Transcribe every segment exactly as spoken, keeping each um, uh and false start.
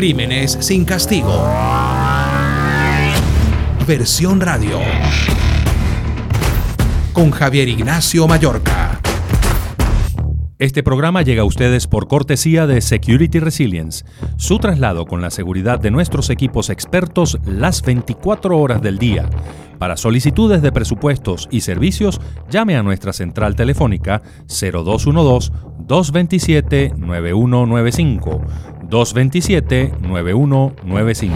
Crímenes sin castigo. Versión radio. Con Javier Ignacio Mallorca. Este programa llega a ustedes por cortesía de Security Resilience, su traslado con la seguridad de nuestros equipos expertos las veinticuatro horas del día. Para solicitudes de presupuestos y servicios, llame a nuestra central telefónica cero dos uno dos, dos dos siete, nueve uno nueve cinco, dos dos siete, nueve uno nueve cinco.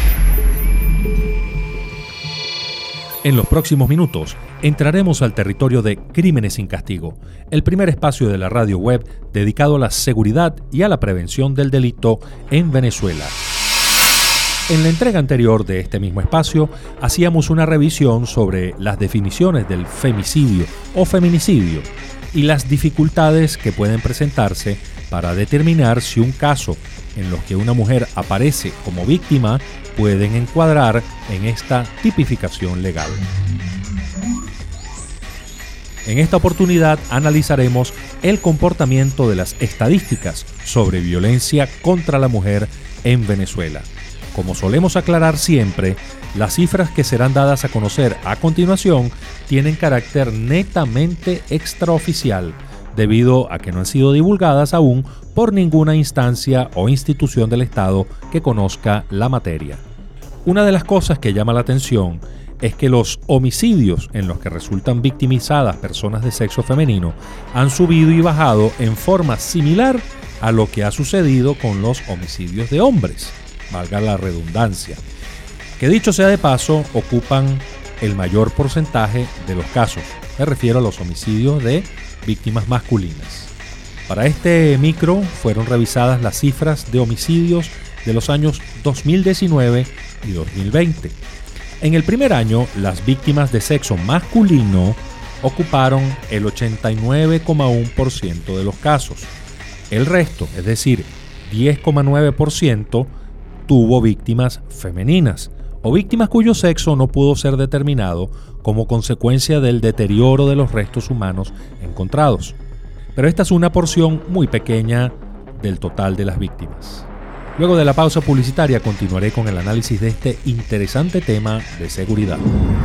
En los próximos minutos, entraremos al territorio de Crímenes sin Castigo, el primer espacio de la radio web dedicado a la seguridad y a la prevención del delito en Venezuela. En la entrega anterior de este mismo espacio, hacíamos una revisión sobre las definiciones del femicidio o feminicidio y las dificultades que pueden presentarse para determinar si un caso en los que una mujer aparece como víctima pueden encuadrar en esta tipificación legal. En esta oportunidad analizaremos el comportamiento de las estadísticas sobre violencia contra la mujer en Venezuela. Como solemos aclarar siempre, las cifras que serán dadas a conocer a continuación tienen carácter netamente extraoficial, debido a que no han sido divulgadas aún por ninguna instancia o institución del Estado que conozca la materia. Una de las cosas que llama la atención es que los homicidios en los que resultan victimizadas personas de sexo femenino han subido y bajado en forma similar a lo que ha sucedido con los homicidios de hombres, valga la redundancia, que dicho sea de paso ocupan el mayor porcentaje de los casos. Me refiero a los homicidios de víctimas masculinas. Para este micro fueron revisadas las cifras de homicidios de los años dos mil diecinueve y dos mil veinte. En el primer año, las víctimas de sexo masculino ocuparon el ochenta y nueve coma uno por ciento de los casos. El resto, es decir, diez coma nueve por ciento, tuvo víctimas femeninas o víctimas cuyo sexo no pudo ser determinado como consecuencia del deterioro de los restos humanos encontrados. Pero esta es una porción muy pequeña del total de las víctimas. Luego de la pausa publicitaria continuaré con el análisis de este interesante tema de seguridad.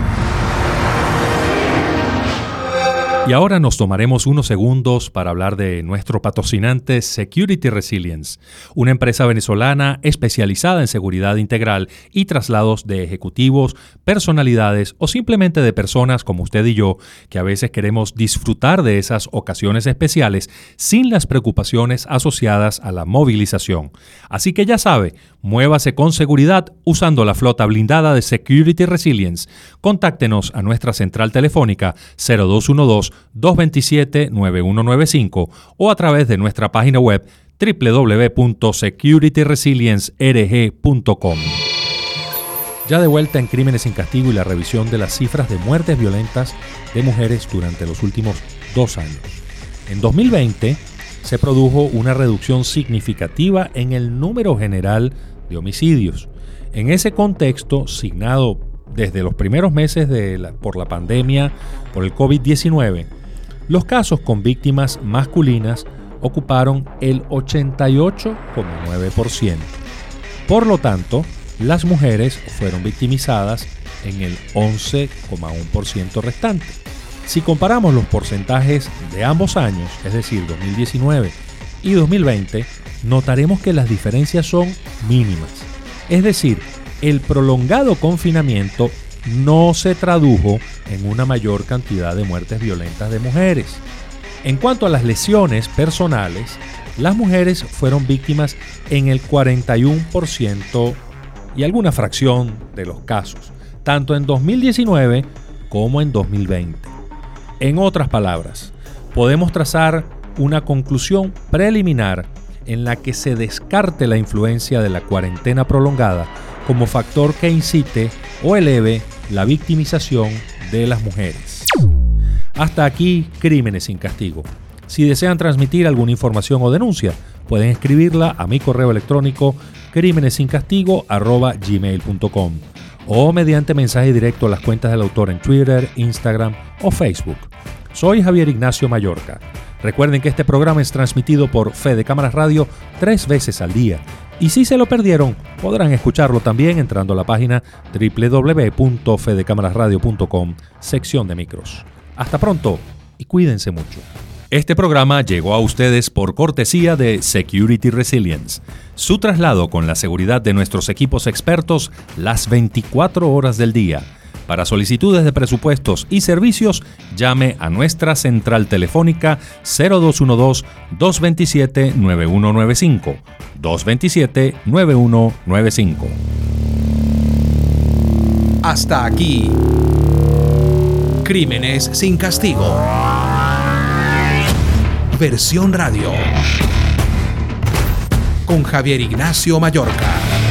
Y ahora nos tomaremos unos segundos para hablar de nuestro patrocinante Security Resilience, una empresa venezolana especializada en seguridad integral y traslados de ejecutivos, personalidades o simplemente de personas como usted y yo, que a veces queremos disfrutar de esas ocasiones especiales sin las preocupaciones asociadas a la movilización. Así que ya sabe, muévase con seguridad usando la flota blindada de Security Resilience. Contáctenos a nuestra central telefónica cero dos uno dos, dos dos siete, nueve uno nueve cinco o a través de nuestra página web doble u doble u doble u punto security resilience r g punto com. Ya de vuelta en Crímenes sin Castigo y la revisión de las cifras de muertes violentas de mujeres durante los últimos dos años. En dos mil veinte se produjo una reducción significativa en el número general de homicidios. En ese contexto, signado desde los primeros meses de la, por la pandemia, por el covid diecinueve, los casos con víctimas masculinas ocuparon el ochenta y ocho coma nueve por ciento. Por lo tanto, las mujeres fueron victimizadas en el once coma uno por ciento restante. Si comparamos los porcentajes de ambos años, es decir, dos mil diecinueve y dos mil veinte, notaremos que las diferencias son mínimas. Es decir, el prolongado confinamiento no se tradujo en una mayor cantidad de muertes violentas de mujeres. En cuanto a las lesiones personales, las mujeres fueron víctimas en el cuarenta y uno por ciento y alguna fracción de los casos, tanto en dos mil diecinueve como en dos mil veinte. En otras palabras, podemos trazar una conclusión preliminar en la que se descarte la influencia de la cuarentena prolongada como factor que incite o eleve la victimización de las mujeres. Hasta aquí, Crímenes sin Castigo. Si desean transmitir alguna información o denuncia, pueden escribirla a mi correo electrónico crímenes sin castigo arroba gmail punto com o mediante mensaje directo a las cuentas del autor en Twitter, Instagram o Facebook. Soy Javier Ignacio Mallorca. Recuerden que este programa es transmitido por Fede Cámaras Radio tres veces al día Y si se lo perdieron, podrán escucharlo también entrando a la página doble u doble u doble u punto fede cámaras radio punto com, sección de micros. Hasta pronto y cuídense mucho. Este programa llegó a ustedes por cortesía de Security Resilience, su traslado con la seguridad de nuestros equipos expertos las veinticuatro horas del día. Para solicitudes de presupuestos y servicios, llame a nuestra central telefónica cero dos uno dos, dos dos siete, nueve uno nueve cinco, dos dos siete, nueve uno nueve cinco. Hasta aquí. Crímenes sin castigo. Versión radio. Con Javier Ignacio Mallorca.